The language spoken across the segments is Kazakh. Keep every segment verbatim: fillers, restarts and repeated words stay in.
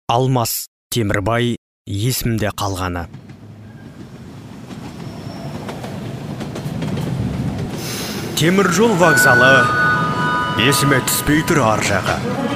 Алмас Темірбай есімде қалғаны. Темір жол вокзалы есіме түспей тұр ар жағы.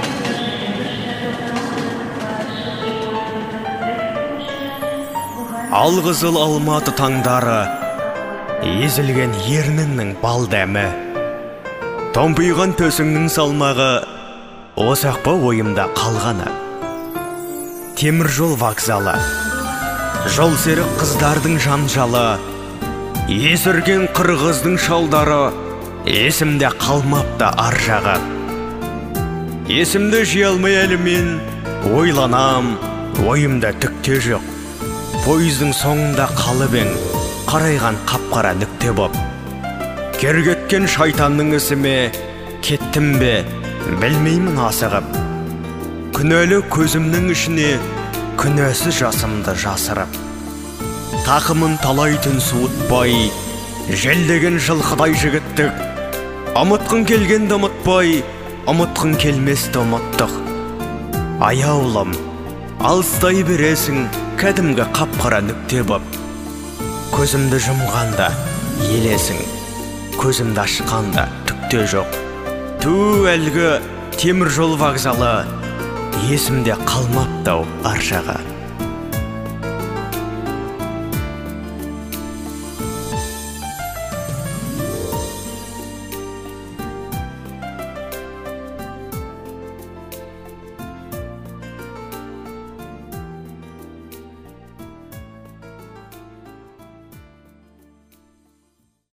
Алғызыл Алматы таңдары, езілген ерніңнің бал дәмі, томпиған төсіңнің салмағы, осақ па ойымда қалғаны. Темір жол вокзалы, жол серік қыздардың жанжалы, есірген қырғыздың шалдары, есімде қалмапты ар жағы. Есімді жия алмай әлі мен ойланам, ойымда түкте жоқ. Пойыздың соңында қалып ең, қарайған қап-қара нүкте боп. Кергеткен шайтанның ісіме кеттім бе, білмеймін асығып. Күнәлі көзімнің ішіне күнәсіз жасымды жасырып. Тақымын талай түн суытпай, желдеген жылқыдай жігіттік. Ұмытқың келгенді ұмытпай, ұмытқың келместі ұмыттық. Аяулым, алыстай бересің, кәдімгі қап-қара нүкте боп. Көзімді жұмғанда елесің, көзімді ашқанда түкте жоқ. Ту әлгі темір жол вокзалы есімде қалмапты ар жағы.